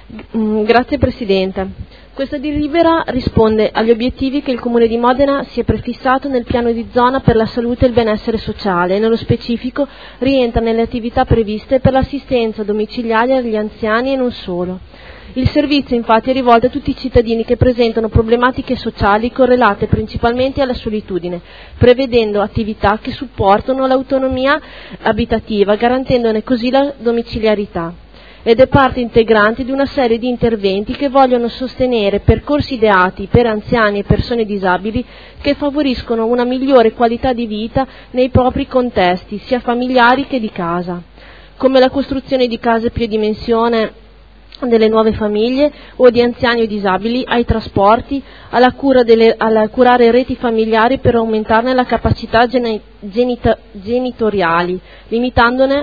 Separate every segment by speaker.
Speaker 1: Grazie Presidente. Questa delibera risponde agli obiettivi che il Comune di Modena si è prefissato nel piano di zona per la salute e il benessere sociale e nello specifico rientra nelle attività previste per l'assistenza domiciliare agli anziani e non solo. Il servizio infatti è rivolto a tutti i cittadini che presentano problematiche sociali correlate principalmente alla solitudine, prevedendo attività che supportano l'autonomia abitativa, garantendone così la domiciliarità. Ed è parte integrante di una serie di interventi che vogliono sostenere percorsi ideati per anziani e persone disabili che favoriscono una migliore qualità di vita nei propri contesti, sia familiari che di casa, come la costruzione di case più dimensione delle nuove famiglie o di anziani o disabili, ai trasporti, alla curare reti familiari per aumentarne la capacità genitoriali, limitandone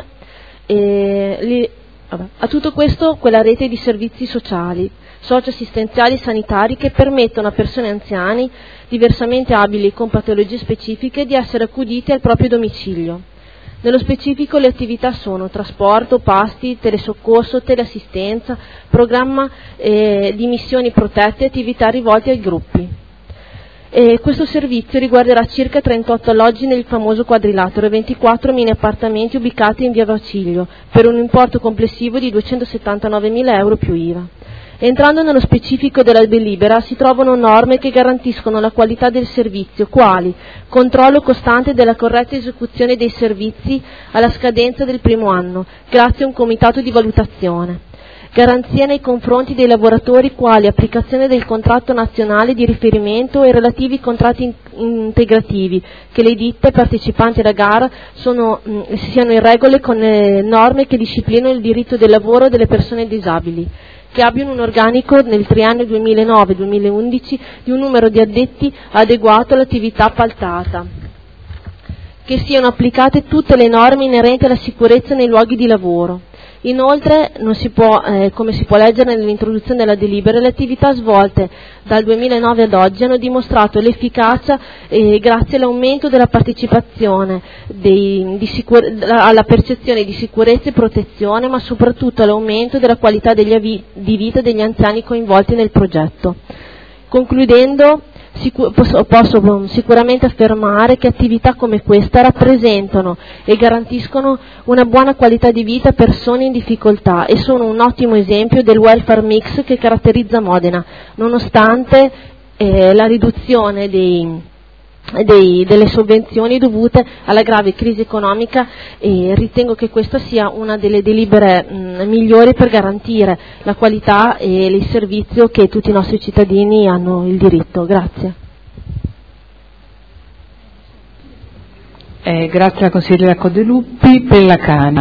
Speaker 1: a tutto questo quella rete di servizi sociali, socioassistenziali e sanitari che permettono a persone anziane, diversamente abili e con patologie specifiche, di essere accudite al proprio domicilio. Nello specifico le attività sono trasporto, pasti, telesoccorso, teleassistenza, programma di missioni protette e attività rivolte ai gruppi. Questo servizio riguarderà circa 38 alloggi nel famoso quadrilatero e 24 mini appartamenti ubicati in via Vaciglio per un importo complessivo di 279.000 euro più IVA. Entrando nello specifico della delibera si trovano norme che garantiscono la qualità del servizio, quali controllo costante della corretta esecuzione dei servizi alla scadenza del primo anno, grazie a un comitato di valutazione. Garanzia nei confronti dei lavoratori quali applicazione del contratto nazionale di riferimento e relativi contratti integrativi, che le ditte partecipanti alla gara siano in regole con le norme che disciplinano il diritto del lavoro delle persone disabili, che abbiano un organico nel triennio 2009-2011 di un numero di addetti adeguato all'attività appaltata, che siano applicate tutte le norme inerenti alla sicurezza nei luoghi di lavoro. Inoltre, non si può, come si può leggere nell'introduzione della delibera, le attività svolte dal 2009 ad oggi hanno dimostrato l'efficacia grazie all'aumento della partecipazione alla percezione di sicurezza e protezione, ma soprattutto all'aumento della qualità di vita degli anziani coinvolti nel progetto. Concludendo, posso sicuramente affermare che attività come questa rappresentano e garantiscono una buona qualità di vita a persone in difficoltà e sono un ottimo esempio del welfare mix che caratterizza Modena, nonostante la riduzione delle sovvenzioni dovute alla grave crisi economica, e ritengo che questa sia una delle delibere migliori per garantire la qualità e il servizio che tutti i nostri cittadini hanno il diritto. Grazie.
Speaker 2: Grazie alla consigliera Codeluppi. Per la Cana.